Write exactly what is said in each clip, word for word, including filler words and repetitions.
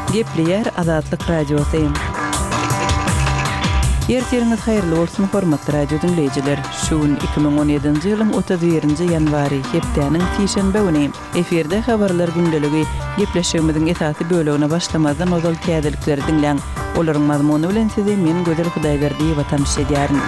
Gepleyer Azatlyk Radiosu. Ertiriniz hayırlı bolsun hormatly radio dinleyijiler. Şuun iki bin on ýedinji ýylyň otuz birinji ýanwary hepdeniň tişenbe güni eferde habarlar gündəligi gepleşigimiziň esasy bölegine başlamazdan ozal täzelikleri dinleň. Olaryň mazmuny bilen sizi men Gözel Hudaýberdi watandaş edýärin.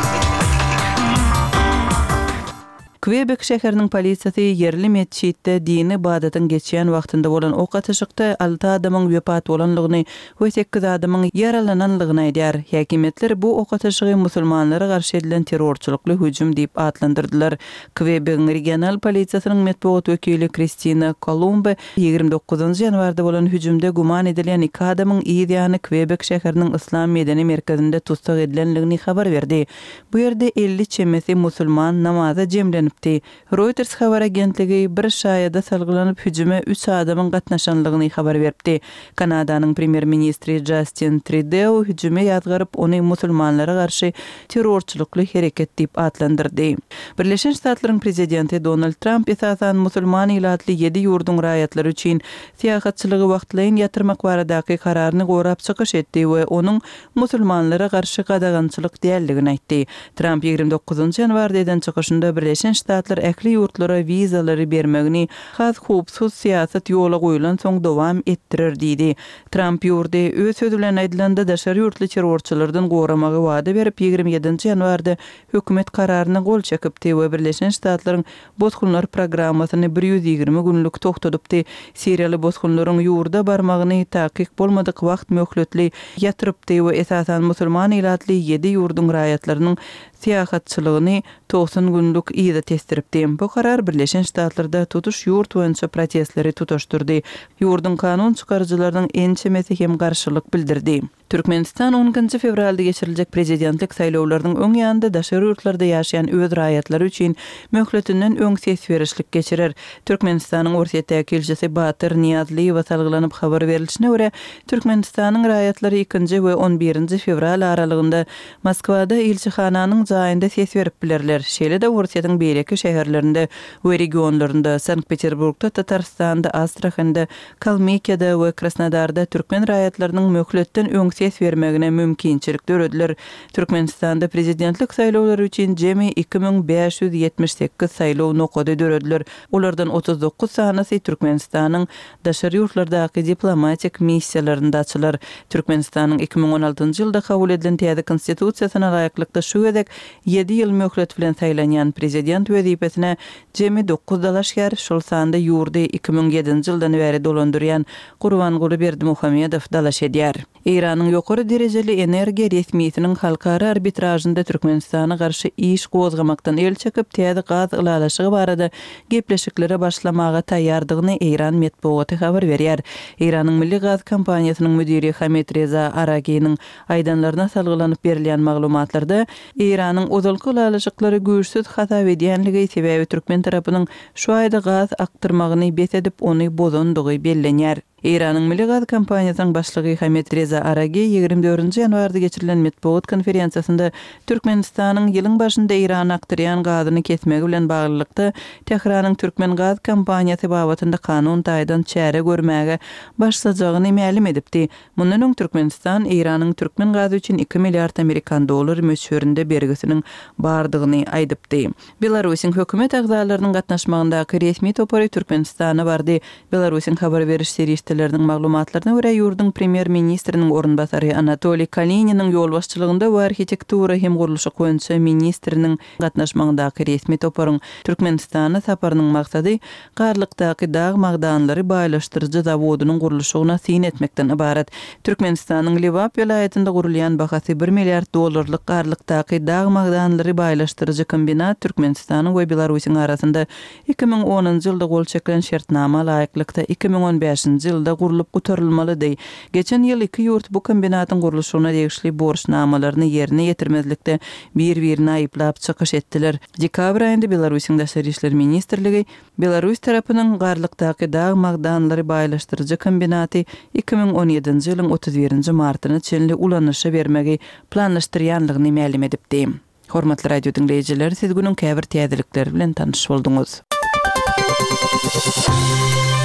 Quebec şäheriniň polisiýasy yerli mesçitde dini ibadatyn geçýän wagtynda bolan ok atyşykda alty adamyň wepat bolanlygyny we sekiz adamyň yaralananlygyny aýdýar. Häkimetler bu ok atyşygy musulmanlara garşy edilen terrorçulukly hüjüm diýip adlandyrdylar. Quebec regional polisiýasynyň matbuat wekili Christina Colombe ýygrimi dokuzunji ýanwarda bolan hüjümde guman edilen iki adamyň ýa-ni Quebec şäheriniň Islam medeni merkezinde tutsak edilenligini habar berdi. Bu ýerde elli çemesi musulman namaza jemlenip Reuters habar agentligi bir şaýada salgylanyp hüjüme üç adamyň gatnaşanlygyny habar berdi. Kanadanyň premier ministri Justin Trudeau hüjüme ýazgaryp ony musulmanlara garşy terrorçulukly hereket diýip adlandyrdy. Birleşen Ştatlaryň prezidenti Donald Trump esasan musulman ilatly ýedi ýurdun raýatlary üçin syýahatçylygy wagtlaýyn ýatyrmak baradaky kararyny gorap çykyş etdi we onuň musulmanlara garşy gadagançylyk däldigini aýtdy. Trump ýygrimi dokuzunji ýanwarda eden çykyşynda Birleşen Ştatlar ähli ýurtlara wizalary bermegini has hupsuz siýasat ýola goýulan soň dowam etdirir diýdi. Trump ýurdy öz sözü bilen aýdylanda daşary ýurtly terrorçylardan goramagy wada berip ýygrimi ýedinji ýanwarda hökümet kararyna gol çekipdi we Birleşen Ştatlaryň bozgunlar programmasyny bir ýüz ýygrimi günlük togtadypdy. Siriýaly bozgunlaryň ýurda barmagyny takyk bolmadyk wagt möhletli ýatyrypdy we esasan musulman ilatly ýedi ýurdun raýatlarynyň siýahatçylygyny doksan günlük ýyda testiripdi. Bu karar Birleşen Ştatlarda tutuş ýurt boýunça protestleri tutuşturdy. Ýurdun kanun çykarjylarynyň en çemesi hem garşylyk bildirdi. Türkmenistan onuncu fevralda geçiriljek prezidentlik saýlawlarynyň öň ýanynda daşary ýurtlarda ýaşaýan öz raýatlary üçin möhletinden öň ses berişlik geçirir. Türkmenistanyň Orsiýetdäki elçisi Batyr Niýazlyýew salgylanyp habar berilişine görä, Türkmenistanyň raýatlary ikinji we on birinji fevral aralygynda Moskwada elçihananyň jaýynda ses berip bilerler. Şeýle-de Orsiýatyň beýleki şäherlerinde we regionlarynda, Sankt-Peterburgda, Tatarstanda, Astrakhanda, Kalmykyada we Krasnodarda türkmen raýatlarynyň möhletden öň ses bermegine mümkinçilik görediler. Türkmenistanda prezidentlik saýlawlary üçin jemi iki bin beş ýüz ýetmiş sekiz saýlaw nokady dörediler. Olardan otuz dokuz sanasy Türkmenistanyň daşary ýurtlardaky diplomatik missiýalarynda açylar. Türkmenistanyň iki bin on altynjy ýylda kabul edilen täze konstitusiýasyna laýyklykda şu edek ýedi ýyl möhlet bilen saýlanýan prezident wezipesine jemi dokuz dalaşgar şol sanda ýurdy iki bin ýedinji ýyldan beri dolandyrýan Gurbanguly Berdimuhammedow dalaş edýär. Iranyň ýokary derejeli energiýa resmiýetiniň halkara arbitrajynda Türkmenistana garşy iş gozgamakdan el çekip täze gaz ılalaşygy barada gepleşiklere başlamaga taýýardygyny İran matbuaty habar berýär. Iranyň milli gaz kompaniýasynyň müdiri Hamet Reza Aragiýanyň aýdanlaryna salgylanyp berilýän maglumatlarda Iranyň ozalky ılalaşyklary güýçsiz hata edýänligi sebäbi türkmen tarapynyň şu aýda gaz aktyrmagyny besedip ony bozandygy bellenýär. İranın Milli Gaz Kompaniýasynyň başlygy Hamet Reza Aragiy ýygrimi dördünji ýanwarda geçirilen matbuat konferensiýasynda Türkmenistanyň ýylyň başynda İran aktyrýan gazyny kesmegi bilen baglykda Tehranyň türkmen gaz kompaniýasy babatynda kanun taýdan çäre görmäge başlajagyny ma'lum edipdi. Mundan öň Türkmenistan İranyň türkmen gazy üçin iki milliard Amerikan dolary möçberinde bergisiniň bardygyny aýdypdy. Belarusyň hökümet agzalarynyň gatnaşmagyndaky resmi topary Türkmenistana bardy. Belarusyň habar beriş serisi maglumatlaryna görä ýurdun premier ministriniň orunbasary Anatoliy Kalininin ýol başçylygynda we arhitektura hem guruluşy goýunça ministriniň gatnaşmagyndaky resmi toparyň Türkmenistana saparynyň maksady garlykdaky dağ magdanlary baýlaşdyrjy zawodunyň guruluşyna syn etmekden ibaret. Türkmenistanyň Lewap vilayetinde gurulýan bahasy bir milliard dollarlyk garlykdaky dağ magdanlary baýlaşdyrjy kombinat Türkmenistanyň we Belarusyň arasynda iki bin onunji ýylda gol çekilen şertnama laýyklykda iki bin on beşinji ýylda gurulyp göterilmelidir. Geçen ýyl iki ýurt bu kombinatyň guruluşyna degişli borçnamalaryny ýerine ýetirmezlikde bir-birini aýyplap çykyş etdiler. Dekabr aýynda Belarusyň Daşary işler ministrligi Belarus tarapynyň garlykdaky dağ magdanlary baýlaşdyrjy kombinaty iki bin on ýedinji ýylyň otuz birinji martyny çenli ulanışa bermegi planlaşdyrýanlygyny ma'lum edipdi. Hormatly radio dinleyijiler, siz günüň käbir täzelikleri bilen tanyş bolduňuz.